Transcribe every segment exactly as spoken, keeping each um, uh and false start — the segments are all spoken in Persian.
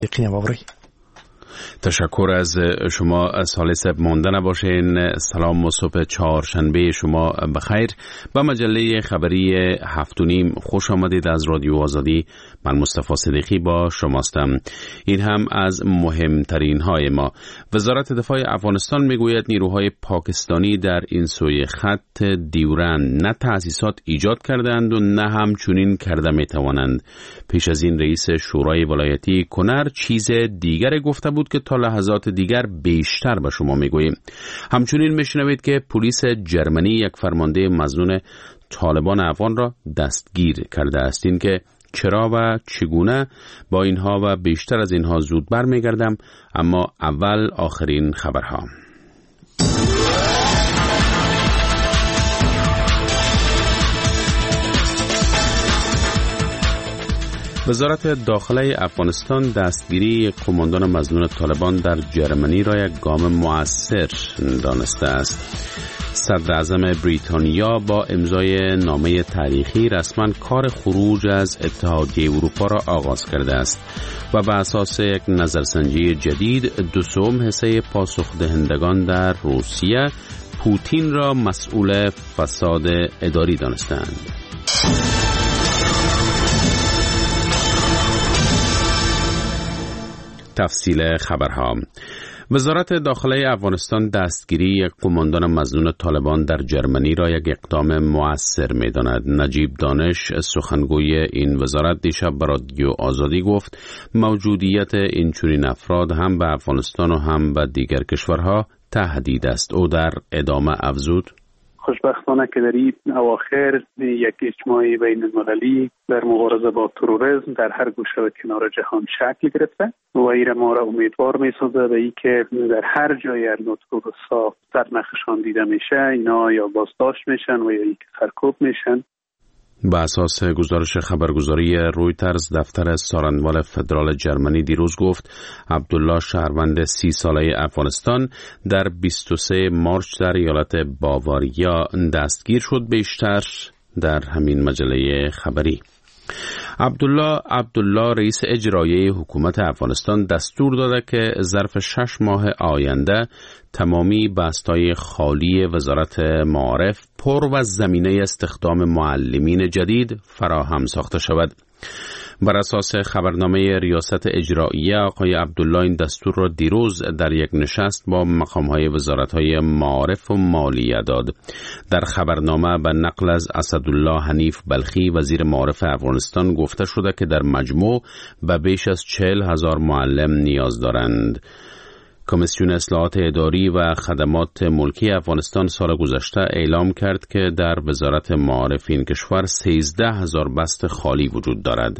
یقینم آوری. تشکر از شما. از حال سب مانده نباشین. سلام و صبح چهارشنبه شما بخیر. با مجله خبری هفت و نیم خوش آمدید. از رادیو آزادی من مصطفی صدیقی با شماستم. این هم از مهمترین های ما. وزارت دفاع افغانستان میگوید نیروهای پاکستانی در این سوی خط دیورند نه تأسیسات ایجاد کردند و نه هم چنین کرده میتوانند. پیش از این رئیس شورای ولایتی کنر چیز دیگر گفته بود که تا لحظات دیگر بیشتر به شما میگوییم. همچنین میشنوید که پلیس جرمنی یک فرمانده مظنون طالبان افغان را دستگیر کرده است. این که چرا و چگونه با اینها و بیشتر از اینها زود برمیگردم، اما اول آخرین خبرها. وزارت داخله افغانستان دستگیری قماندان مظنون طالبان در جرمنی را یک گام مؤثر دانسته است. صدر اعظم بریتانیا با امضای نامه تاریخی رسما کار خروج از اتحادیه اروپا را آغاز کرده است و بر اساس یک نظرسنجی جدید دو سوم حصه پاسخ دهندگان در روسیه پوتین را مسئول فساد اداری دانستند. تفصیل خبرها. وزارت داخله افغانستان دستگیری یک قماندان مظنون طالبان در جرمنی را یک اقدام مؤثر می‌داند. نجیب دانش سخنگوی این وزارت دیشب به رادیو آزادی گفت موجودیت این چنین افراد هم به افغانستان و هم به دیگر کشورها تهدید است. او در ادامه افزود: خوشبختانه که در این اواخر یک اجماع بین المللی در مبارزه با تروریسم در هر گوشه و کنار جهان شکل گرفته و این ما را امیدوار می‌سازد به این که در هر جای نوع تروریست‌ها سرنخشان دیده میشه اینا یا بازداشت میشن و یا اینکه سرکوب میشن. به اساس گزارش خبرگزاری رویترز، دفتر سارنوال فدرال جرمنی دیروز گفت عبدالله شهروند سی ساله افغانستان در بیست و سوم مارس در ایالت باواریا دستگیر شد. بیشتر در همین مجله خبری. عبدالله عبدالله رئیس اجرایی حکومت افغانستان دستور داده که ظرف شش ماه آینده تمامی بستای خالی وزارت معارف پر و زمینه استخدام معلمین جدید فراهم ساخته شود. بر اساس خبرنامه ریاست اجراییه، آقای عبدالله این دستور را دیروز در یک نشست با مقام‌های وزارت‌های معارف و مالیه داد. در خبرنامه به نقل از اسدالله حنیف بلخی وزیر معارف افغانستان گفته شده که در مجموع به بیش از چهل هزار معلم نیاز دارند. کمیسیون اصلاحات اداری و خدمات ملکی افغانستان سال گذشته اعلام کرد که در وزارت معارف این کشور سیزده هزار بست خالی وجود دارد.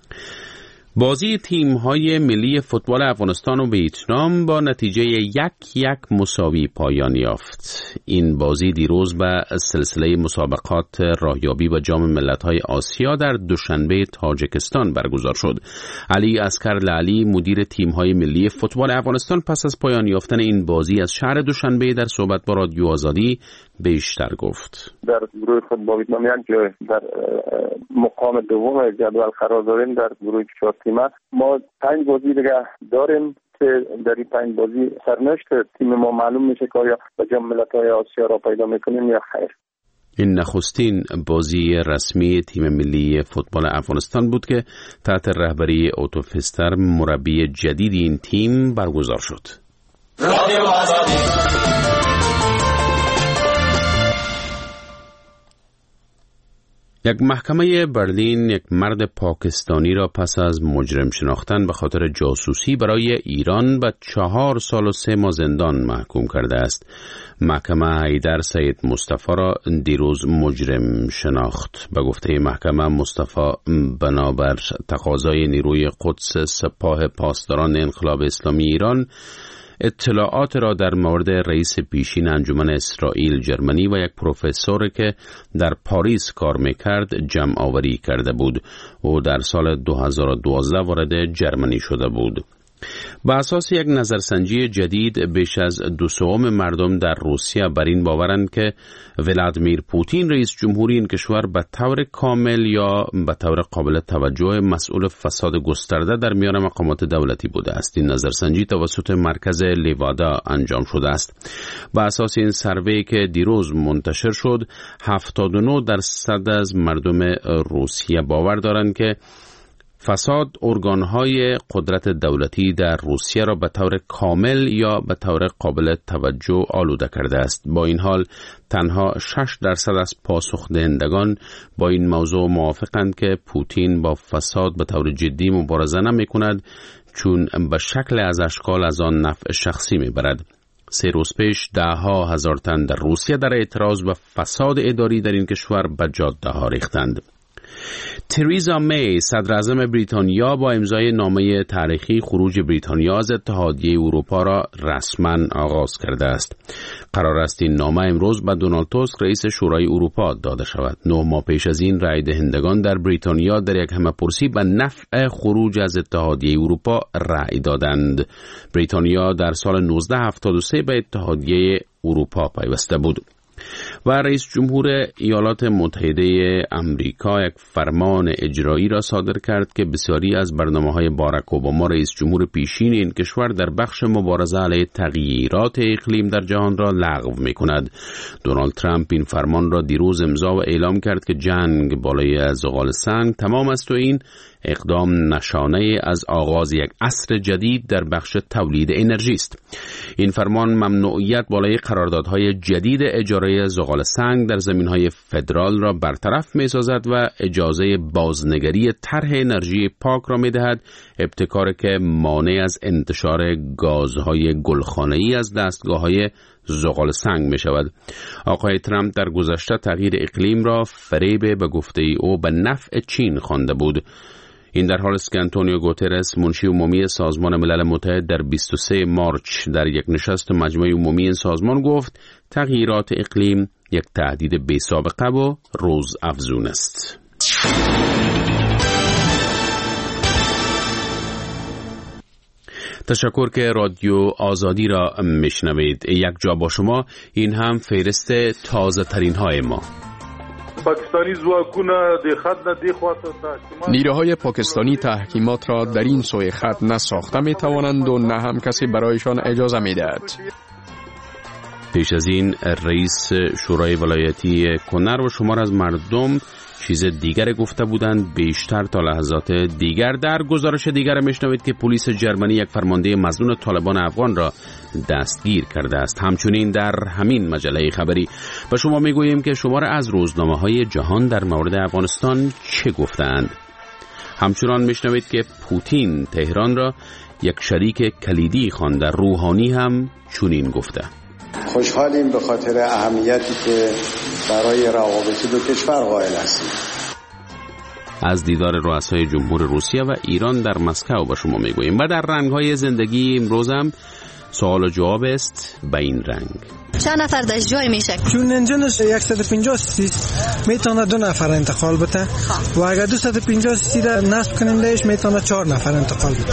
بازی تیم‌های ملی فوتبال افغانستان و ویتنام با نتیجه یک یک مساوی پایان یافت. این بازی دیروز به سلسله مسابقات راهیابی و جام ملت‌های آسیا در دوشنبه تاجیکستان برگزار شد. علی عسکر لعلی مدیر تیم‌های ملی فوتبال افغانستان پس از پایان یافتن این بازی از شهر دوشنبه در صحبت با رادیو آزادی بیشتر گفت: در گروه فوتبال ویتنامیان که در مقام دوم جدول قرار داریم در گروه چهار تیمه، ما پنج بازی دیگه داریم که در این پنج بازی سرنوشت تیم ما معلوم میشه که آیا به جام ملت‌های آسیا را پیدا میکنیم یا خیر. این نخستین بازی رسمی تیم ملی فوتبال افغانستان بود که تحت رهبری اوتو فستر مربی جدید این تیم برگزار شد. رادیو آزادی. یک محکمه برلین یک مرد پاکستانی را پس از مجرم شناختن به خاطر جاسوسی برای ایران به چهار سال و سه ماه زندان محکوم کرده است. محکمه حیدر سید مصطفی را دیروز مجرم شناخت. به گفته محکمه، مصطفی بنابر تقاضای نیروی قدس سپاه پاسداران انقلاب اسلامی ایران اطلاعات را در مورد رئیس پیشین انجمن اسرائیل جرمنی و یک پروفسور که در پاریس کار میکرد جمع آوری کرده بود. او در سال دو هزار و دوازده وارد جرمنی شده بود. بر اساس یک نظرسنجی جدید بیش از دو سوم مردم در روسیه بر این باورند که ولادیمیر پوتین رئیس جمهوری این کشور به طور کامل یا به طور قابل توجه مسئول فساد گسترده در میان مقامات دولتی بوده است. این نظرسنجی توسط مرکز لیوادا انجام شده است. بر اساس این سروی که دیروز منتشر شد، هفتاد و نه درصد از مردم روسیه باور دارند که فساد ارگانهای قدرت دولتی در روسیه را به طور کامل یا به طور قابل توجه آلوده کرده است. با این حال تنها شش درصد از پاسخ دهندگان با این موضوع موافقند که پوتین با فساد به طور جدی مبارزه نمی کند، چون به شکل از اشکال از آن نفع شخصی می برد. سه روز پیش ده ها هزار تن در روسیه در اعتراض به فساد اداری در این کشور به جاده ها ریختند. تریزا می، صدر اعظم بریتانیا، با امضای نامه تاریخی خروج بریتانیا از اتحادیه اروپا را رسما آغاز کرده است. قرار است این نامه امروز به دونالد توسک، رئیس شورای اروپا، داده شود. نه ماه پیش از این رای دهندگان در بریتانیا در یک همه‌پرسی به نفع خروج از اتحادیه اروپا رای دادند. بریتانیا در سال نوزده هفتاد و سه به اتحادیه اروپا پیوسته بود. و رئیس جمهور ایالات متحده امریکا یک فرمان اجرایی را صادر کرد که بسیاری از برنامه‌های باراک اوباما، رئیس جمهور پیشین این کشور، در بخش مبارزه علیه تغییرات اقلیم در جهان را لغو می‌کند. دونالد ترامپ این فرمان را دیروز امضا و اعلام کرد که جنگ بالای زغال سنگ تمام است و این اقدام نشانه از آغاز یک عصر جدید در بخش تولید انرژی است. این فرمان ممنوعیت بالای قراردادهای جدید اجاره زغال سنگ در زمینهای فدرال را برطرف می‌سازد و اجازه بازنگری طرح انرژی پاک را می‌دهد، ابتکاری که مانع از انتشار گازهای گلخانه‌ای از دستگاه‌های زغال سنگ می شود. آقای ترامپ در گذشته تغییر اقلیم را فریب به گفته او به نفع چین خوانده بود. این در حال است که آنتونیو گوترس، منشی عمومی سازمان ملل متحد، در بیست و سه مارچ در یک نشست مجمع عمومی این سازمان گفت تغییرات اقلیم یک تهدید بی سابقه و روز افزون است. تشکر که رادیو آزادی را میشنوید. یک جا با شما، این هم فهرست تازه ترین های ما. پاکستانی زواکونه دی خط نه دی خواته نیروهای پاکستانی تحکیمات را در این سوی خط نه ساخته می توانند و نه هم کسی برایشان اجازه می دهد. پیش از این رئیس شورای ولایتی کنر و شمار از مردم چیز دیگر گفته بودند. بیشتر تا لحظات دیگر. در گزارش دیگر میشنوید که پلیس جرمنی یک فرمانده مظنون طالبان افغان را دستگیر کرده است. همچنین در همین مجله خبری به شما میگوییم که شمار از روزنامه‌های جهان در مورد افغانستان چه گفتند. همچنان میشنوید که پوتین تهران را یک شریک کلیدی خوانده. روحانی هم چنین گفته. خوشحالیم به خاطر اهمیتی که برای روابط دو کشور قائل هستیم. از دیدار رؤسای جمهور روسیه و ایران در مسکو به شما میگوییم. و در رنگ‌های زندگی امروز هم سوال و جواب است به این رنگ. چند نفر در جای میشه؟ چون انجینش صد و پنجاه سی میتونه دو نفر انتقال بده و اگر دویست و پنجاه سی را نصب کنندهش میتونه چهار نفر انتقال بده.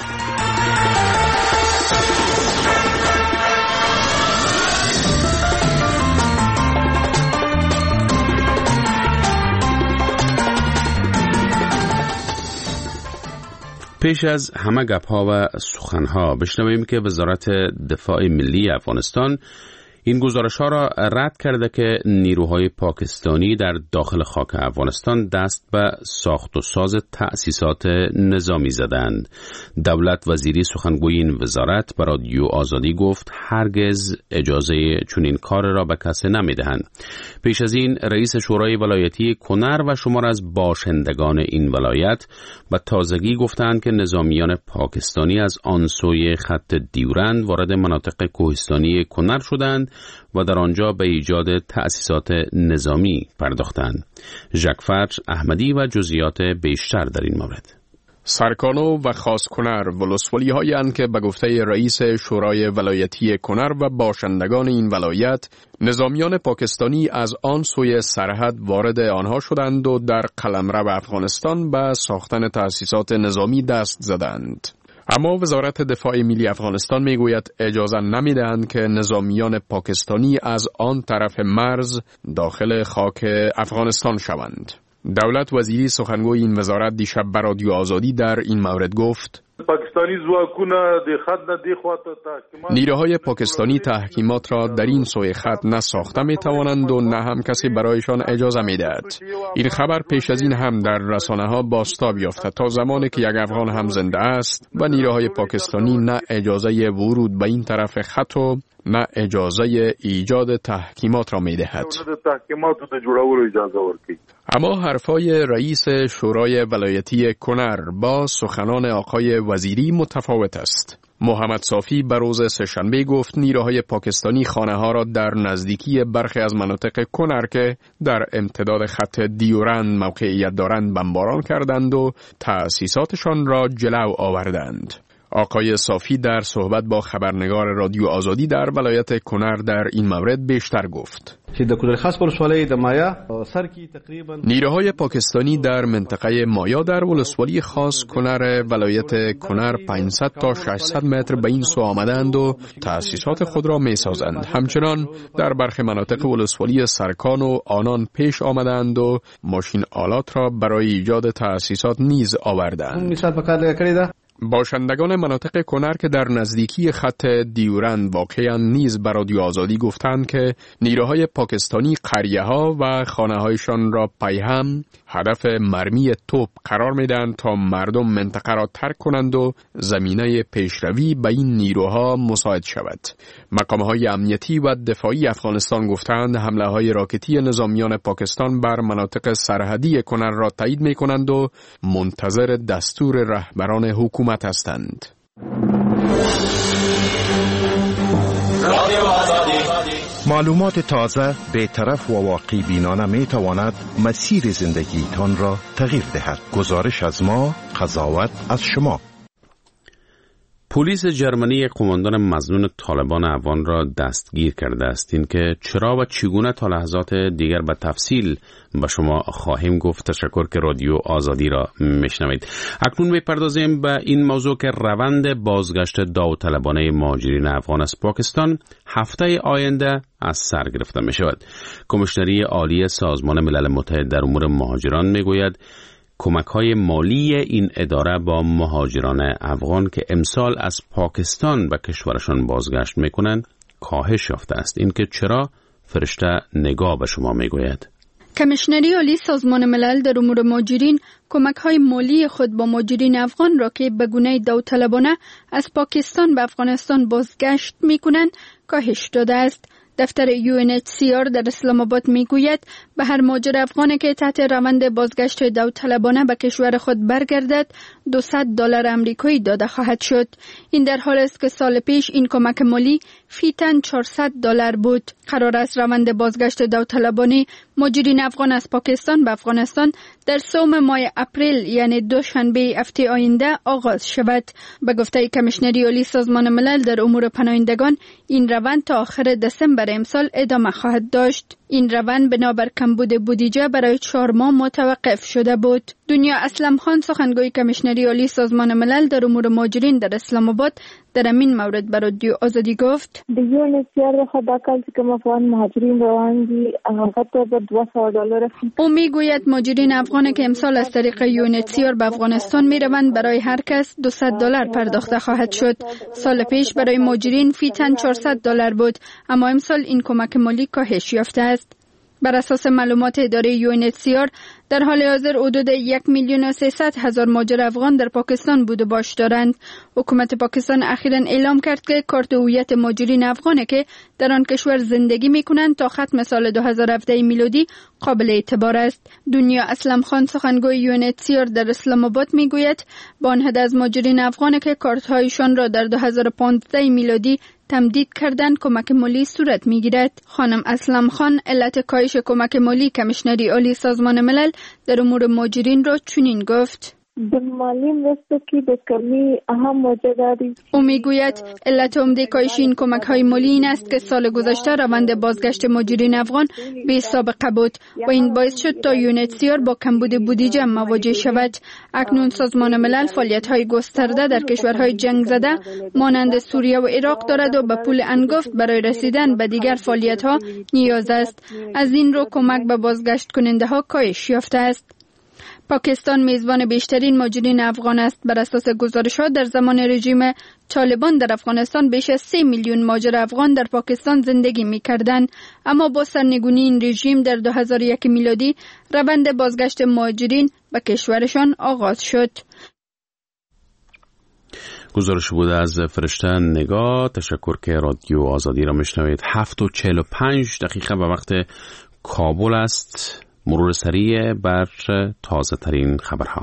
پیش از همه گپ‌ها و سخن‌ها بشنویم که وزارت دفاع ملی افغانستان این گزارش‌ها را رد کرده که نیروهای پاکستانی در داخل خاک افغانستان دست به ساخت و ساز تأسیسات نظامی زدند. دولت وزیری سخنگوی این وزارت به رادیو آزادی گفت هرگز اجازه چنین کار را به کسی نمی‌دهند. پیش از این رئیس شورای ولایتی کنر و شمار از باشندگان این ولایت به تازگی گفتند که نظامیان پاکستانی از آن سوی خط دیورند وارد مناطق کوهستانی کنر شدند و در آنجا به ایجاد تأسیسات نظامی پرداختند. ژک فر احمدی و جزئیات بیشتر در این مورد. سرکانو و خاص کنر ولسوالی هایند که به گفته رئیس شورای ولایتی کنر و باشندگان این ولایت نظامیان پاکستانی از آن سوی سرحد وارد آنها شدند و در قلمرو افغانستان به ساختن تأسیسات نظامی دست زدند. اما وزارت دفاع ملی افغانستان میگوید اجازه نمیدهند که نظامیان پاکستانی از آن طرف مرز داخل خاک افغانستان شوند. دولت وزیری سخنگوی این وزارت دیشب به رادیو آزادی در این مورد گفت: پاکستانی زواکونه د خط نه دی خواته تحکیمات نیروهای پاکستانی تحکیمات را در این سوی خط نه ساخته می توانند و نه هم کسی برایشان اجازه می دهد. این خبر پیش از این هم در رسانه ها بازتاب یافته تا زمانی که یک افغان هم زنده است و نیروهای پاکستانی نه اجازه ورود به این طرف خط و نه اجازه ایجاد تحکیمات را می دهد. اما حرفای رئیس شورای ولایتی کنر با سخنان آقای وزیری متفاوت است. محمد صافی به روز سه‌شنبه گفت نیروهای پاکستانی خانه ها را در نزدیکی برخی از مناطق کنر که در امتداد خط دیورند موقعیت دارند بمباران کردند و تأسیساتشان را جلو آوردند. آقای صافی در صحبت با خبرنگار رادیو آزادی در ولایت کنر در این مورد بیشتر گفت. نیروهای پاکستانی در منطقه مایا در ولسوالی خاص کنر ولایت کنر پانصد تا ششصد متر به این سو آمدند و تأسیسات خود را می سازند. همچنان در برخی مناطق ولسوالی سرکان و آنان پیش آمدند و ماشین آلات را برای ایجاد تأسیسات نیز آوردند. باشندگان مناطق کنر که در نزدیکی خط دیورند واقعاً نیز به رادیو آزادی گفتند که نیروهای پاکستانی قریه ها و خانه هایشان را پیهم هدف مرمی توپ قرار میدن تا مردم منطقه را ترک کنند و زمینه پیشروی به این نیروها مساعد شود. مقامهای امنیتی و دفاعی افغانستان گفتند حمله های راکتی نظامیان پاکستان بر مناطق سرحدی کنر را تایید می کنند و منتظر دستور رهبران حکومت هستند. معلومات تازه، بی‌طرف و واقعی بینانه می تواند مسیر زندگیتان را تغییر دهد. گزارش از ما، قضاوت از شما. پلیس جرمنی قماندان مظنون طالبان افغان را دستگیر کرده است. این که چرا و چگونه تا لحظات دیگر به تفصیل به شما خواهیم گفت. تشکر که رادیو آزادی را میشنوید. اکنون میپردازیم به این موضوع که روند بازگشت داوطلبانه مهاجرین افغان از پاکستان هفته آینده از سر گرفته می شود. کمیشنری عالی سازمان ملل متحد در امور مهاجران میگوید کمک‌های مالی این اداره با مهاجران افغان که امسال از پاکستان به کشورشان بازگشت می‌کنند کاهش یافته است. این که چرا؟ فرشته نگاه به شما میگوید. کمیشنری عالی سازمان ملل در امور مهاجرین کمک‌های مالی خود با مهاجرین افغان را که به گونه داوطلبانه از پاکستان به افغانستان بازگشت می‌کنند کاهش داده است. دفتر یو ان اچ سی آر در اسلام آباد میگوید به هر مهاجر افغانی که تحت روند بازگشت داوطلبانه به کشور خود برگردد دویست دلار آمریکایی داده خواهد شد. این در حالی است که سال پیش این کمک مالی فی تن چهارصد دلار بود. قرار است روند بازگشت داوطلبانه مهاجرین افغان از پاکستان به افغانستان در سوم ماه اپریل یعنی دوشنبه هفته آینده آغاز شود. به گفته کمیشنری عالی سازمان ملل در امور پناهندگان این روند تا آخر دسامبر امسال ادامه خواهد داشت. این روند بنابر کمبود بودجه برای چهار ماه متوقف شده بود. دنیا اسلم خان سخنگوی کمیشنری عالی سازمان ملل در امور مهاجرین در اسلام آباد در این مورد برای رادیو آزادی گفت: د یو ان اچ سی آر خدا کال که افغان مهاجرین روان دي هغه ته به دویست دلار. او میگوید مهاجرین افغان که امسال از طریق یو ان اچ سی آر به افغانستان میروند برای هر کس دویست دلار پرداخته خواهد شد. سال پیش برای مهاجرین فی تن چهارصد دلار بود، اما امسال این کمک مالی کاهش یافته است. بر اساس معلومات اداره یو ان اچ سی آر در حال حاضر حدود یک میلیون و سیصد هزار مهاجر افغان در پاکستان بود و باش دارند. حکومت پاکستان اخیراً اعلام کرد که کارت هویت مهاجرین افغانی که در آن کشور زندگی می‌کنند تا ختم سال دو هزار و هفده میلادی قابل اعتبار است. دنیا اسلم خان سخنگوی یو ان اچ سی آر در اسلام آباد میگوید با آن عدد از مهاجرین افغانی که کارت‌هایشان را در دو هزار و پانزده میلادی تمدید کردن کمک مالی صورت میگیرد. خانم اسلم خان علت کاهش کمک مالی کمیشنری عالی سازمان ملل در امور مهاجرین را چنین گفت: د مالی مرستو کې د کمی اهم وجه داری. او میگوید علت عمده کاهش این کمک های مالی این است که سال گذشته روند بازگشت مهاجرین افغان بی سابقه بود و این باعث شد تا یونیتسیار با کمبود بودجه مواجه شود. اکنون سازمان ملل فعالیت های گسترده در کشورهای جنگ زده مانند سوریه و عراق دارد و به پول انگفت برای رسیدن به دیگر فعالیت ها نیاز است. از این رو کمک به بازگشت کننده ها کاهش یافته است. پاکستان میزبان بیشترین مهاجرین افغان است. بر اساس گزارش‌ها در زمان رژیم طالبان در افغانستان بیش از سه میلیون مهاجر افغان در پاکستان زندگی می‌کردند، اما با سرنگونی این رژیم در دو هزار و یک میلادی روند بازگشت مهاجرین به کشورشان آغاز شد. گزارش بوده از فرشته نگاه. تشکر که رادیو آزادی را میشنوید. هفت و چهل و پنج دقیقه به وقت کابل است. مرور سریع بر تازه ترین خبرها.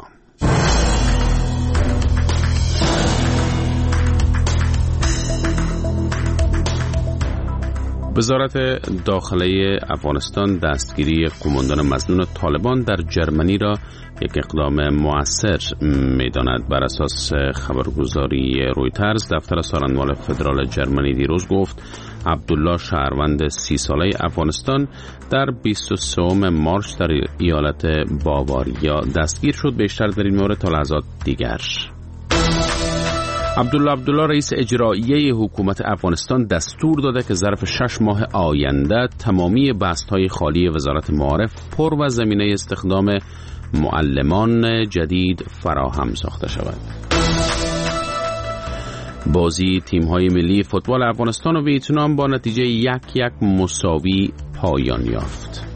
وزارت داخله افغانستان دستگیری قماندان مظنون طالبان در جرمنی را یک اقدام مؤثر می‌داند. بر اساس خبرگزاری رویترز، دفتر سارنوال فدرال جرمنی دیروز گفت عبدالله شهروند سی ساله افغانستان در بیست و سوم مارس در ایالت باواریا دستگیر شد. بیشتر در این مورد تا لحظات دیگر. عبدالله عبدالله رئیس اجرایی حکومت افغانستان دستور داده که ظرف شش ماه آینده تمامی بست‌های خالی وزارت معارف پر و زمینه استخدام معلمان جدید فراهم ساخته شود. بازی تیم‌های ملی فوتبال افغانستان و ویتنام با نتیجه یک یک مساوی پایان یافت.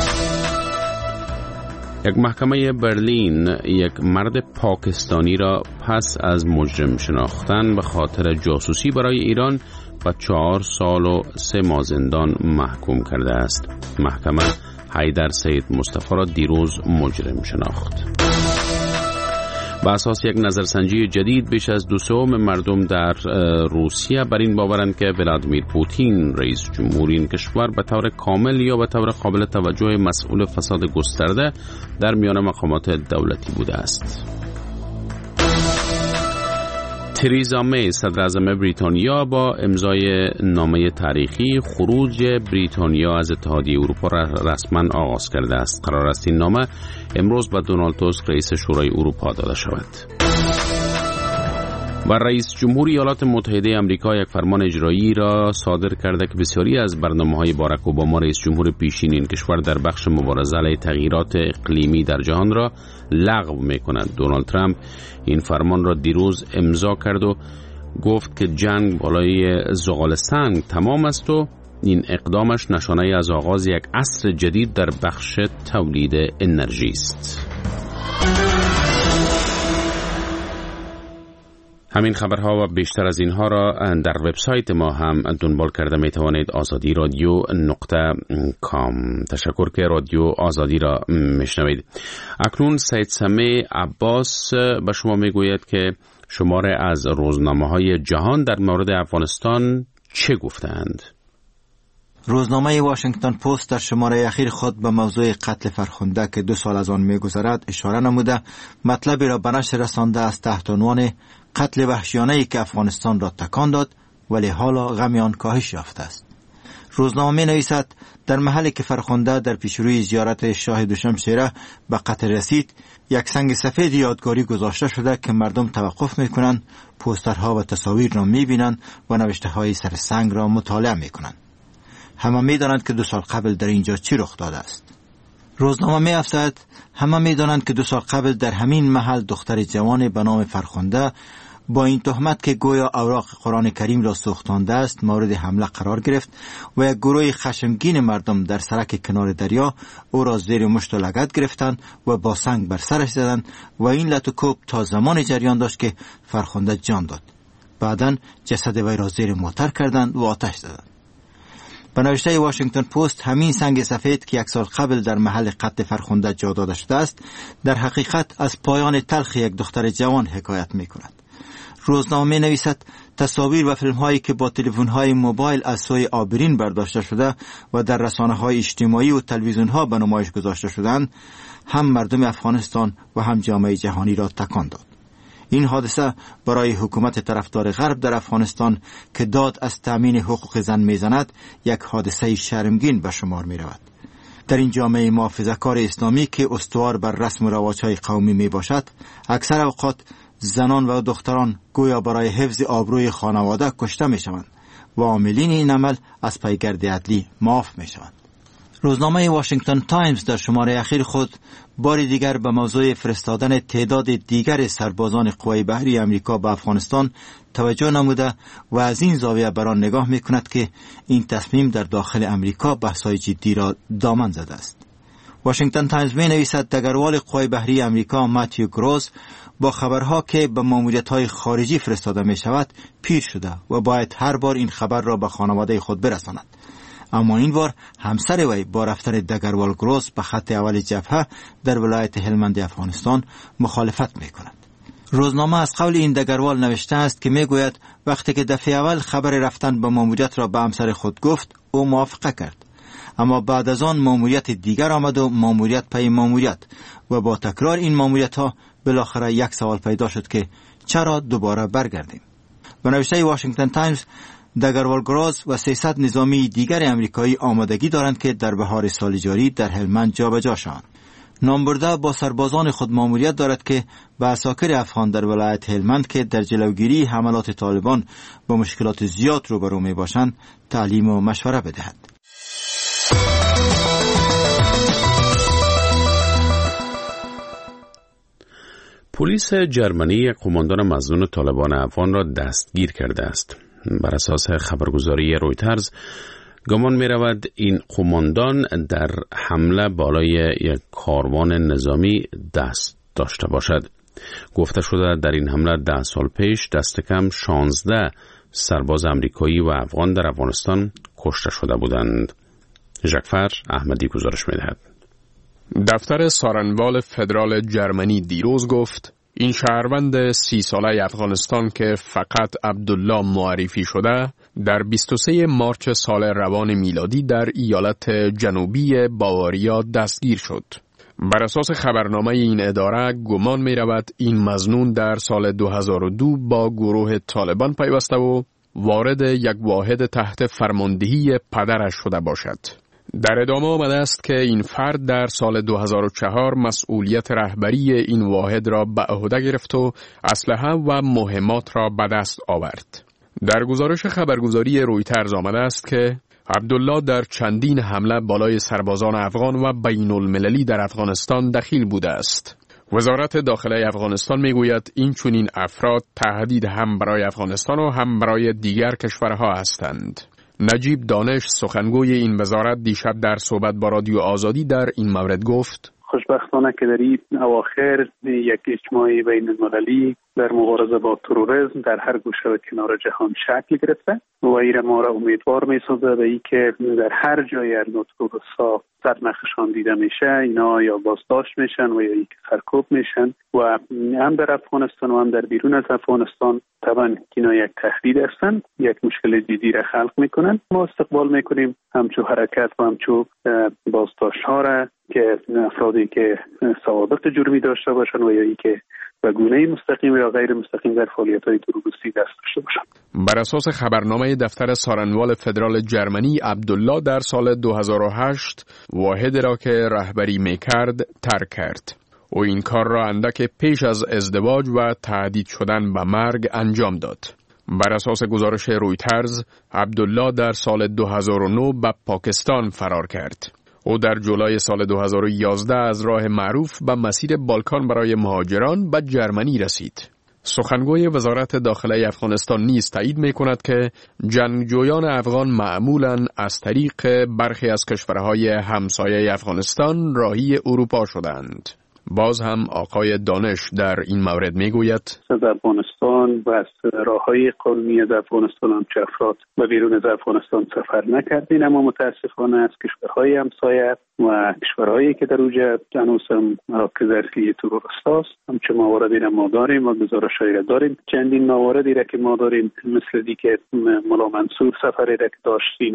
یک محکمه برلین یک مرد پاکستانی را پس از مجرم شناختن به خاطر جاسوسی برای ایران و چهار سال و سه ماه زندان محکوم کرده است. محکمه حیدر سید مصطفی را دیروز مجرم شناخت. بر اساس یک نظرسنجی جدید بیش از دو سوم مردم در روسیه بر این باورند که ولادیمیر پوتین رئیس جمهوری این کشور به طور کامل یا به طور قابل توجه مسئول فساد گسترده در میان مقامات دولتی بوده است. تریزا می صدر اعظم بریتانیا با امضای نامه تاریخی خروج بریتانیا از اتحادیه اروپا را رسما آغاز کرده است. قرار است این نامه امروز به دونالد توسک رئیس شورای اروپا داده شود. و رئیس جمهور ایالات متحده آمریکا یک فرمان اجرایی را صادر کرده که بسیاری از برنامه‌های باراک اوباما رئیس جمهور پیشین این کشور در بخش مبارزه علیه تغییرات اقلیمی در جهان را لغو می‌کند. دونالد ترامپ این فرمان را دیروز امضا کرد و گفت که جنگ بالای زغال سنگ تمام است و این اقدامش نشانه از آغاز یک عصر جدید در بخش تولید انرژی است. همین خبرها و بیشتر از اینها را در وبسایت ما هم دنبال کرده می توانید. آزادی رادیو نقطه کام. تشکر که رادیو آزادی را میشنوید. اکنون سید سمیع عباس به شما می گوید که شماره از روزنامه های جهان در مورد افغانستان چه گفتند؟ روزنامه واشنگتن پست در شماره اخیر خود به موضوع قتل فرخنده که دو سال از آن می‌گذرد اشاره نموده مطلبی را به نشر رسانده است تحت عنوان قتل وحشیانه‌ای که افغانستان را تکان داد ولی حالا غم آن کاهش یافته است. روزنامه می‌نویسد در محلی که فرخنده در پیشروی زیارت شاه دوشمشیره به قتل رسید یک سنگ سفید یادگاری گذاشته شده که مردم توقف می‌کنند، پوسترها و تصاویر را می‌بینند و نوشته‌های سر سنگ را مطالعه می‌کنند. همه می‌دانند که دو سال قبل در اینجا چی رخ داده است. روزنامه می‌افزاید همه می‌دانند که دو سال قبل در همین محل دختر جوان به نام فرخنده با این تهمت که گویا اوراق قرآن کریم را سوختانده است مورد حمله قرار گرفت و یک گروه خشمگین مردم در سرک کنار دریا او را زیر مشت و لگد گرفتند و با سنگ بر سرش زدند و این لط و کوب تا زمان جریان داشت که فرخنده جان داد. بعداً جسد وی را زیر موتر کردند و آتش زدند. به نوشته واشنگتن پست همین سنگ سفید که یک سال قبل در محل قتل فرخنده جا داده شده است در حقیقت از پایان تلخ یک دختر جوان حکایت می کند. روزنامه نویسد تصاویر و فیلم هایی که با تلفن های موبایل از سوی آبرین برداشته شده و در رسانه های اجتماعی و تلویزیون ها به نمایش گذاشته شدند هم مردم افغانستان و هم جامعه جهانی را تکان داد. این حادثه برای حکومت طرفدار غرب در افغانستان که داد از تأمین حقوق زن میزند یک حادثه شرمگین به شمار می رود. در این جامعه محافظه‌کار اسلامی که استوار بر رسم و رواج‌های قومی می باشد، اکثر اوقات زنان و دختران گویا برای حفظ آبروی خانواده کشته می شوند و عاملین این عمل از پیگرد عدلی معاف می شوند. روزنامه واشنگتن تایمز در شماره اخیر خود بار دیگر به موضوع فرستادن تعداد دیگر سربازان قوای بحری امریکا به افغانستان توجه نموده و از این زاویه بر آن نگاه می کند که این تصمیم در داخل امریکا بحث‌های جدی را دامن زده است. واشنگتن تایمز می نویسد دگروال قوای بحری امریکا ماتیو گروز با خبرها که به ماموریت‌های خارجی فرستاده می شود پیر شده و باید هر بار این خبر را به خانواده خود برساند. اما این بار همسر وی با رفتن دگروال گروز به خط اول جبهه در ولایت هلمند افغانستان مخالفت می کند. روزنامه از قول این دگروال نوشته است که می گوید وقتی که دفعه اول خبر رفتن به ماموریت را به همسر خود گفت او موافقه کرد، اما بعد از آن ماموریت دیگر آمد و ماموریت پی ماموریت و با تکرار این ماموریت ها بالاخره یک سوال پیدا شد که چرا دوباره برگردیم. به نوشته واشنگتن تایمز دگروال گروز و سیصد نظامی دیگر امریکایی آمادگی دارند که در بهار سال جاری در هلمند جابجا شوند. نامبرده با سربازان خود ماموریت دارد که به عساکر افغان در ولایت هلمند که در جلوگیری حملات طالبان با مشکلات زیاد روبرو می باشند تعلیم و مشوره بدهد. پلیس جرمنی قماندان مظنون طالبان افغان را دستگیر کرده است. بر اساس خبرگزاری رویترز گمان می رود این قماندان در حمله بالای یک کاروان نظامی دست داشته باشد. گفته شده در این حمله ده سال پیش دست کم شانزده سرباز امریکایی و افغان در افغانستان کشته شده بودند. ژکفر احمدی گزارش می دهد. دفتر سارنوال فدرال جرمنی دیروز گفت این شهروند سی ساله افغانستان که فقط عبدالله معرفی شده در بیست و سوم مارس سال روان میلادی در ایالت جنوبی باواریا دستگیر شد. بر اساس خبرنامه این اداره گمان می رود این مظنون در سال دو هزار و دو با گروه طالبان پیوسته و وارد یک واحد تحت فرماندهی پدرش شده باشد. در ادامه آمده است که این فرد در سال دو هزار و چهار مسئولیت رهبری این واحد را به عهده گرفت و اسلحه و مهمات را به دست آورد. در گزارش خبرگزاری رویترز آمده است که عبدالله در چندین حمله بالای سربازان افغان و بین المللی در افغانستان دخیل بوده است. وزارت داخله افغانستان میگوید این چنین افراد تهدید هم برای افغانستان و هم برای دیگر کشورها هستند. نجیب دانش سخنگوی این وزارت دیشب در صحبت با رادیو آزادی در این مورد گفت خوشبختانه که در این اواخر یک اجماع بین المللی در مبارزه با تروریسم در هر گوشه و کنار جهان شکل گرفته و این ما را امیدوار می‌سازد به اینکه در هر جای از تروریست‌ها سرنخشان دیده میشه اینا یا بازداشت میشن و یا اینکه سرکوب میشن و هم در افغانستان و هم در بیرون از افغانستان طبعا اینا یک تهدید هستند، یک مشکل جدی را خلق میکنن. ما استقبال میکنیم همچو حرکت و همچو بازداشت ها را که افرادی که سوابق جرمی داشته باشن و یا اینکه به گونه مستقیم یا غیر مستقیم در فعالیت‌های تروریستی دست داشته باشند. بر اساس خبرنامه دفتر سارنوال فدرال جرمنی عبدالله در سال دو هزار و هشت واحد را که رهبری میکرد ترک کرد. او این کار را اندک پیش از ازدواج و تهدید شدن به مرگ انجام داد. بر اساس گزارش رویترز عبدالله در سال دو هزار و نه به پاکستان فرار کرد. او در جولای سال دو هزار و یازده از راه معروف به مسیر بالکان برای مهاجران به جرمنی رسید. سخنگوی وزارت داخله افغانستان نیز تایید می کند که جنگجویان افغان معمولاً از طریق برخی از کشورهای همسایه افغانستان راهی اروپا شدند. باز هم آقای دانش در این مورد می گوید از افغانستان و از راههای قانونی از افغانستان هم چه افراد و بیرون از افغانستان سفر نکردین، اما متاسفانه از کشورهای همسایه و کشورهایی که در اوجه هنوز هم مراکز اصلی تروریست هست همچه مواردی را ما داریم و گزارش‌هایی را داریم. چندین مواردی را که ما داریم مثل دیگه ملا منصور سفری را که داشت اینا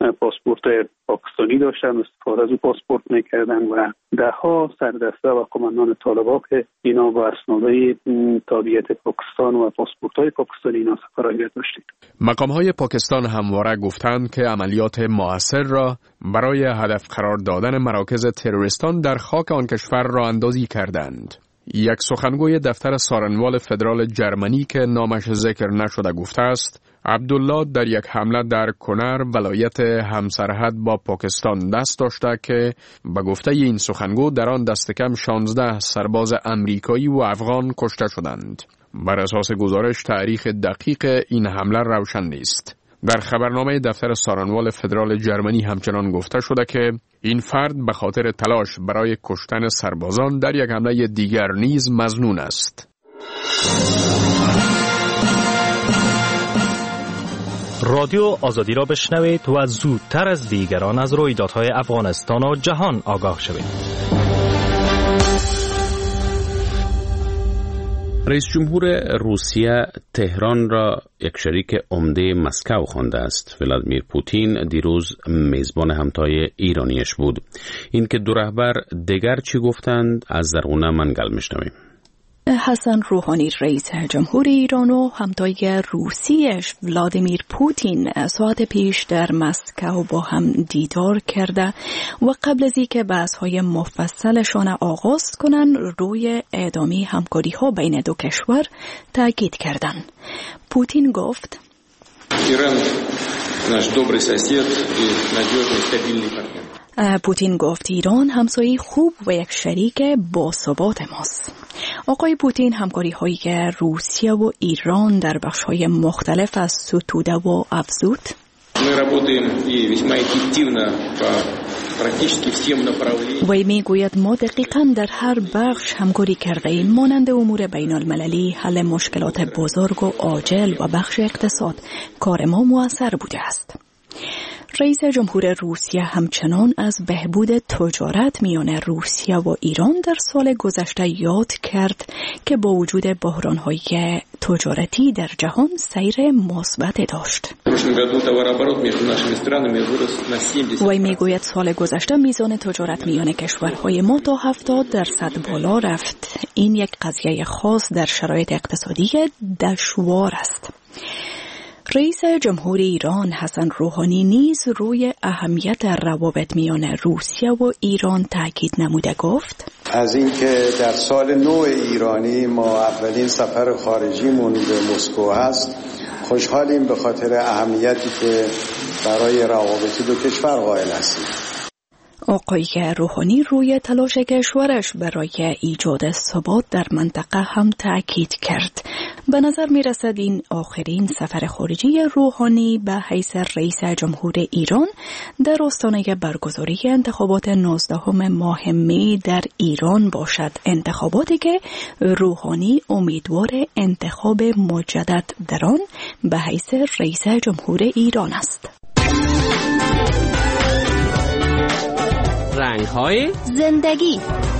پاسپورت پاکستانی داشتن، استفاده از او پاسپورت میکردن و ده ها سردسته و قماندان طالبان که اینا با اسنادهای تابعیت پاکستان و پاسپورت های پاکستانی اینا سفرهای داشتید. مقام های پاکستان همواره گفتند که عملیات موثر را برای هدف قرار دادن مراکز تروریستان در خاک آن کشور را اندازی کردند. یک سخنگوی دفتر سارنوال فدرال جرمنی که نامش ذکر نشده گفته است عبدالله در یک حمله در کنر ولایت همسرحد با پاکستان دست داشته که به گفته این سخنگو در آن دست کم شانزده سرباز امریکایی و افغان کشته شدند. بر اساس گزارش تاریخ دقیق این حمله روشن نیست. در خبرنامه دفتر سارنوال فدرال جرمنی همچنان گفته شده که این فرد به خاطر تلاش برای کشتن سربازان در یک حمله دیگر نیز مظنون است. رادیو آزادی را بشنوید و زودتر از دیگران از رویدادهای افغانستان و جهان آگاه شوید. رئیس جمهور روسیه تهران را یک شریک عمده مسکو خوانده است. ولادیمیر پوتین دیروز میزبان همتای ایرانیش بود. این که دو رهبر دیگر چی گفتند از درونه منقل میشنویم. حسن روحانی رئیس جمهور ایران و همتای روسیش ولادیمیر پوتین ساعت پیش در مسکو با هم دیدار کرده و قبل از اینکه بحث‌های مفصلشان آغاز کنند روی ادامه همکاری‌ها بین دو کشور تاکید کردند. پوتین گفت ایران نаш добрый сосед и надежный стабильный партнер. پوتین گفت ایران همسایه خوب و یک شریک باثبات ماست. آقای پوتین همکاری هایی که روسیه و ایران در بخش های مختلف از ستوده و افزود. وی می گوید ما دقیقاً در هر بخش همکاری کرده ایم مانند امور بین المللی، حل مشکلات بزرگ و عاجل و بخش اقتصاد. کار ما موثر بوده است. رئیس جمهور روسیه همچنان از بهبود تجارت میان روسیه و ایران در سال گذشته یاد کرد که با وجود بحران‌های تجارتی در جهان سیر مثبت داشت. وی میگوید سال گذشته میزان تجارت میان کشورهای ما تا هفتاد درصد بالا رفت. این یک قضیه خاص در شرایط اقتصادی دشوار است. رئیس جمهور ایران حسن روحانی نیز روی اهمیت روابط میان روسیه و ایران تاکید نموده گفت از اینکه در سال نو ایرانی ما اولین سفر خارجیمون به مسکو هست خوشحالیم به خاطر اهمیتی که برای روابط دو کشور قائل هستیم. آقای روحانی روی تلاش کشورش برای ایجاد ثبات در منطقه هم تاکید کرد. به نظر می رسد این آخرین سفر خارجی روحانی به حیث رئیس جمهور ایران در آستانه برگزاری انتخابات نوزدهم ماه می در ایران باشد. انتخاباتی که روحانی امیدوار انتخاب مجدد در آن به حیث رئیس جمهور ایران است. رنگ‌های زندگی.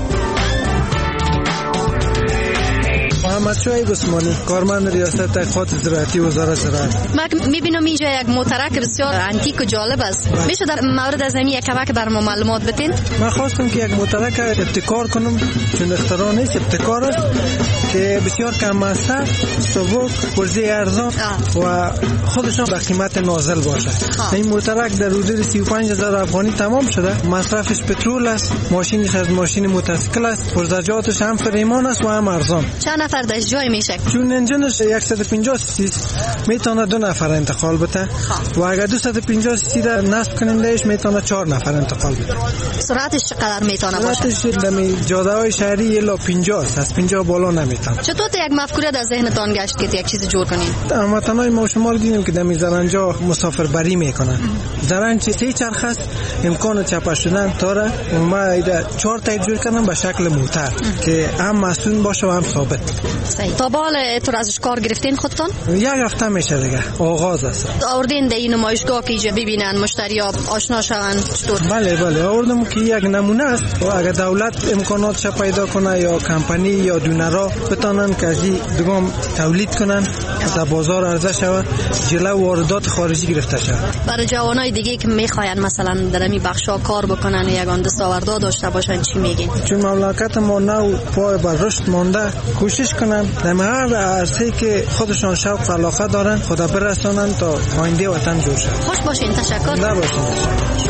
محمد شایب عثمانی، کارمند ریاست تحقیقات زراعتی وزارت زراعت. من می‌بینم اینجا یک موترک بسیار انتیک و جالب است. میشه در مورد از این یک کمک بر ما معلومات بدین؟ من خواستم که یک موترک ابتکار کنم، چون اختراع نیست، ابتکار است که بسیار کم مصرف، سبک، پرزه ارزان و خودشان به قیمت نازل باشه. این موترک در حدود سی و پنج هزار افغانی تمام شده. مصرفش پترول است، ماشینش از ماشین موتورسیکل است، پرزجاتش هم فریمان است و هم ارزان. چند نفر درش جای میشه؟ چون انجینش صد و پنجاه سی سی میتونه دو نفر انتقال بده و اگر دویست و پنجاه سی سی را نصب کنندهش میتونه چهار نفر انتقال بده. سرعتش چقدر میتونه باشه؟ سرعتش در جاده‌های شهری الا پنجاه است، از پنجاه بالا نمیتونه. چطور یک مفکوره در ذهنتان گشت که یک چیز جور کنین؟ هموطنای ما شما دیدیم که در زرنجا مسافربری میکنن. زرنج سه چرخ است، امکان چپا شدن داره و ما ایده چهار تا جور کردم به شکل موتر که هم مسئول باشه و هم ثابت. صحیح. تا بال تو ازش کار گرفتین خودتون؟ یک هفته میشه دیگه، آغاز است. آوردین در این نمایشگاه که اینجا ببینن مشتری‌ها آشنا شون چطور؟ بله بله آوردم که یک نمونه است و اگر دولت امکاناتش پیدا کنه یا کمپانی یا دونرا بتانن که از این دگام تولید کنن، در بازار عرضه شود، جلو واردات خارجی گرفته شود. برای جوانای دیگه که میخواین مثلا در این بخشا کار بکنن و یگان دستاوردها داشته باشن چی میگین؟ چون مملکت ما نو پای بر رشد مانده، کوشش کنن در هر عرصه‌ای که خودشان شوق و علاقه دارن خدا برسانن تا آینده وطن جور شود. خوش باشین. تشکر. نه باشین.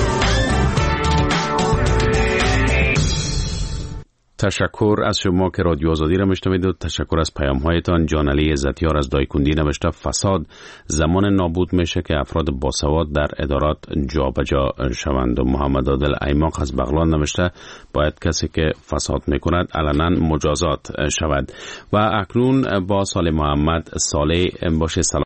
تشکر از شما که رادیو آزادی را میشنوید و تشکر از پیام هایتان. جان علی عزتیار از دایکندی نوشته فساد زمان نابود میشه که افراد باسواد در ادارات جابجا شوند. و محمد عادل ایماق از بغلان نوشته باید کسی که فساد میکند علنا مجازات شود. و اکنون با صالح محمد صالح باشه. سلام